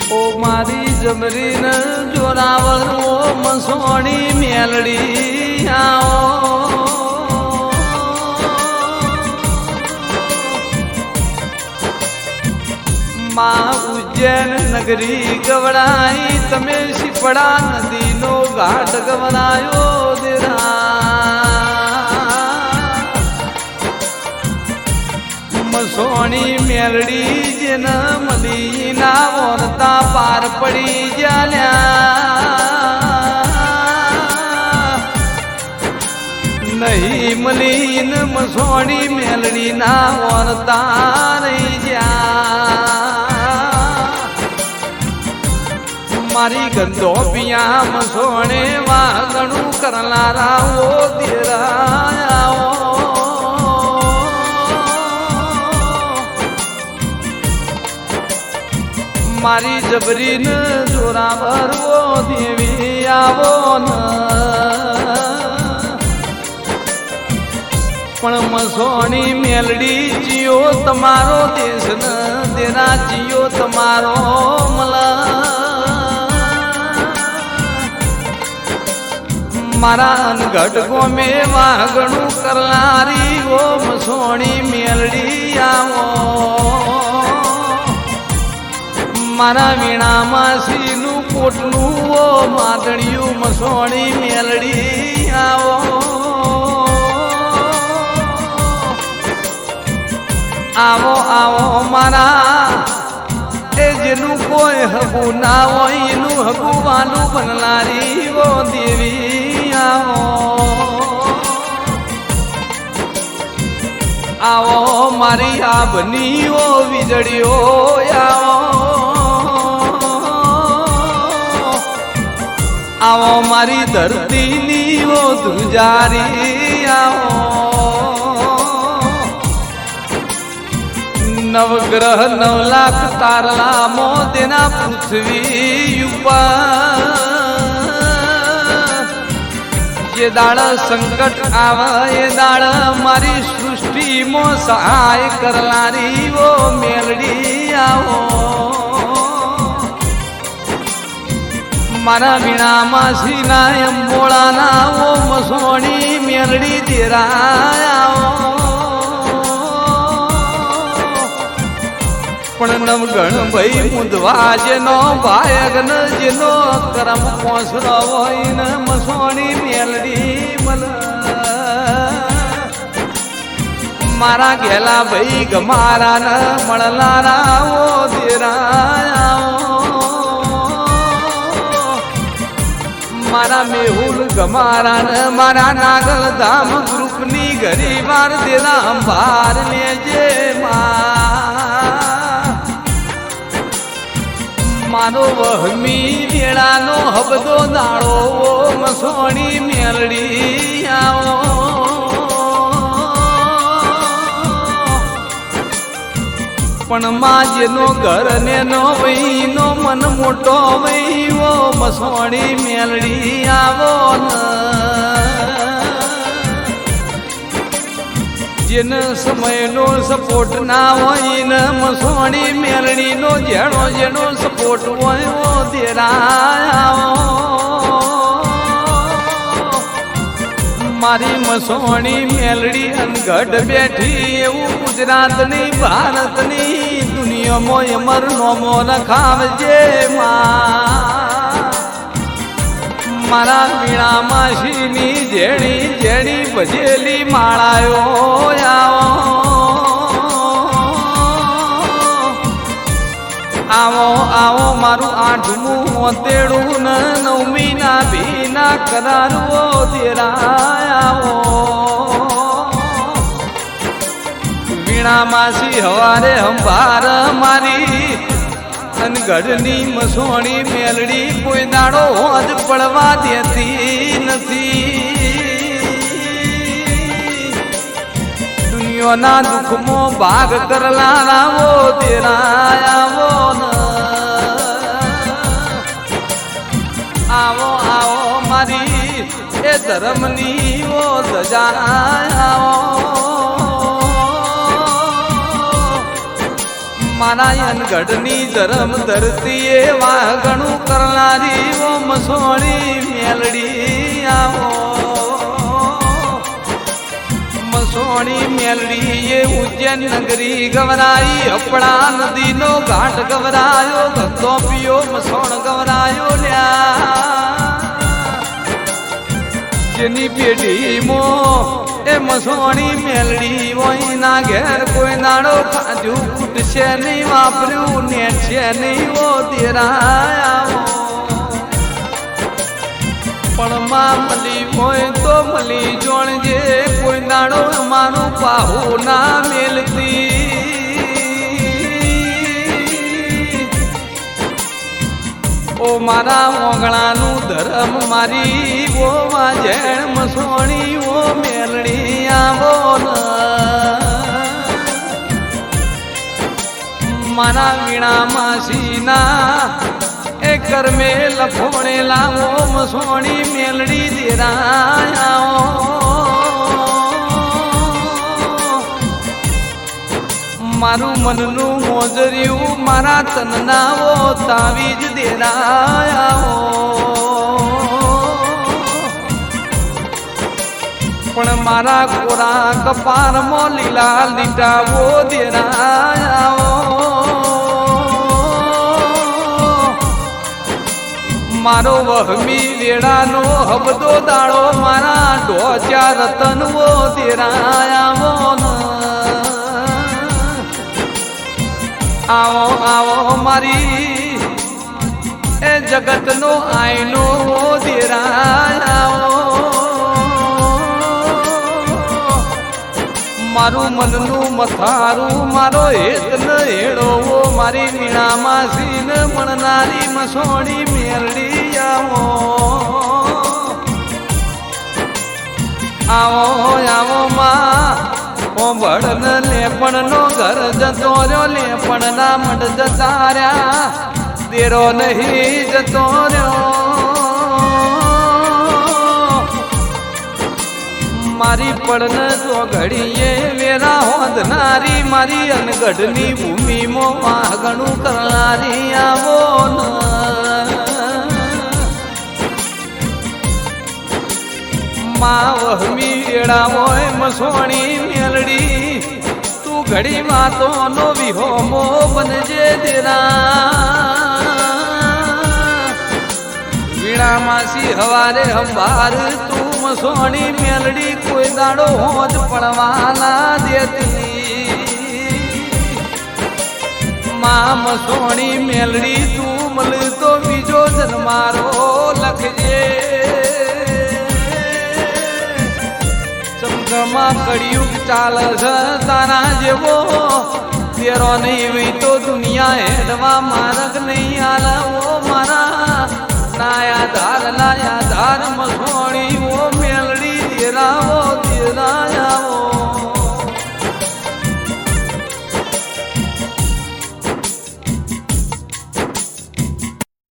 ओ मारी जमरीन जोरावर ओ मसोणी मेलड़ी आओ माँ उज्जैन नगरी गवड़ाई तमे सिपड़ा नदी नो घाट गवरायो देरा मसोणी मेलड़ी जिन मदीना औरता पार पड़ी जाल्या नहीं मलीन मसोणी मेलड़ी ना औरता नहीं जा मारी गंदो पिया मसोणे वागणू करनारा वो देरा मारी जबरीन जोरावर वो देवी आवो न पण मसोणी मेलड़ी जियो तमारो देश न तेरा जियो तमारो मला मारा घटको में वागणू करनारी वो मसोणी मेलड़ी आवो मारा वीणा मासी नु कोटनू वो मादड़ियू मसोणी मेलड़ी आवो आवो आवो मारा ए जिनु कोई हबू ना वो इनु हबू वालू बनलारी वो देवी आवो आवो मारी आबनी वो विजड़ियो आवो आवो मारी धरती नी वो धुजारी आओ नवग्रह 9 लाख तारला मोदेना पृथ्वी ऊपर ये दाड़ संकट आवा ये दाड़ मारी सृष्टि मो सहाय करलारी वो मेलड़ी आओ मारा वीणा मासी ना अंबोड़ा ना वो मसोणी मेलड़ी तेरा पण नवगण भई मुदवा जेनो भायगन जेनो करम पोसरो होइन मसोणी मेलड़ी मल मारा गेला भई गमारा न मळलारा वो तेरा मारा मेहुल गमारा न मारा नागल धाम ग्रुपनी गरीबार देना अंबार ले जे मारो वहमी वेळा नो हबदो दाड़ो वो मसोणी मेलड़ी आओ पण मां जेनो घर ने नो वही नो मन मोटो वही वो मसोणी मेलड़ी आवो न जिन समय नो सपोर्ट ना होई न मसोणी मेलड़ी नो जेनो जेनो सपोर्ट होय वो देरा आओ मारी मसोणी मेलड़ी अनगढ़ बैठी एवं गुजरात नी भारत नी दुनिया मोय मर नोमो रखावजे मारा वीणा मासी नी जेड़ी जेड़ी बजेली माळायो आवो आवो मारू 8मू 73 न 9मी ना भी ना करार वो तेरा आवो वीणा मासी हवारे अंबार मारी अनगढ़नी मसोणी मेलड़ी कोई दाड़ो हद पड़वा देती नथी दुनिया ना दुख मो भाग करला वो तेरा आवो न आवो आओ मारी ए धर्मनी वो ध्वजा आओ મારા અનગઢની ધરમ ધરતી એ વાઘણું કરનારી ઓ મસોણી મેલડી આવો મસોણી મેલડી એ ઉજ્જૈન નગરી ગવરાઈ અપડા નદીનો ઘાટ ગવરાયો ધંધો પીયો મસોણ ગવરાયો લ્યા જેની પેઢીમો એ મસોણી મેલડી હોય ના ઘેર કોઈ નાડો કાજુ ફૂટશે નહીં વાપર્યું ને છે નહીં ઓ દેરાયા પણ માં મળી હોય તો મળી જોણજે કોઈ નાડો અમારું પાહુ ના મેલતી ઓ મારા ઓગણાનું ધરમ મારી ઓ વાજણ મસોણી ઓ મેલડી આવો મારા વીણા માસીના એ કર્મે લખોણેલા ઓ મસોણી મેલડી દેરાયા મારું મનનું મોજર્યું મારા તનનાઓ તાવીજ દેરાયા પણ મારા કોરા કપારમાં લીલા લીટાવો દેરાયા મારો વહમી વેળાનો હબદો દાડો મારા ઢોચા રતનવો દેરાયા આવો આવો મારી એ જગતનો આઈનો દેરાયો મારું મનનું મથારું મારો હેત ન હેડો મારી વીણા માસી ને મળનારી મસોણી મેલડી આવો આવો આવો માં ભડન લેપણ નો ઘર જતો રહ્યો લેપણ ના મઢ જતા રહ્યા દેરો નહીં જતો રહ્યો મારી પડન તો ઘડીએ વેરા હોંધનારી મારી અનગઢની ભૂમિમાં વાઘણું કરનારી આવો માં વહમી વેળા હોય મસોણી મેલડી તું ઘડી વાતો નો વિહોમો બનજે દેરા વીણા માસી હવારે હંભાર તું મસોણી મેલડી કોઈ દાડો હોજ પડવાના દેતી માં મસોણી મેલડી તું મળતો બીજો જન્મારો લખજે ચમકમાં કળિયુગ ચાલે છે તારા જેવો તેરો નહીં હોય તો દુનિયા હેડવા માર્ગ નહીં આલવો મારા નાયા ધાર નાયા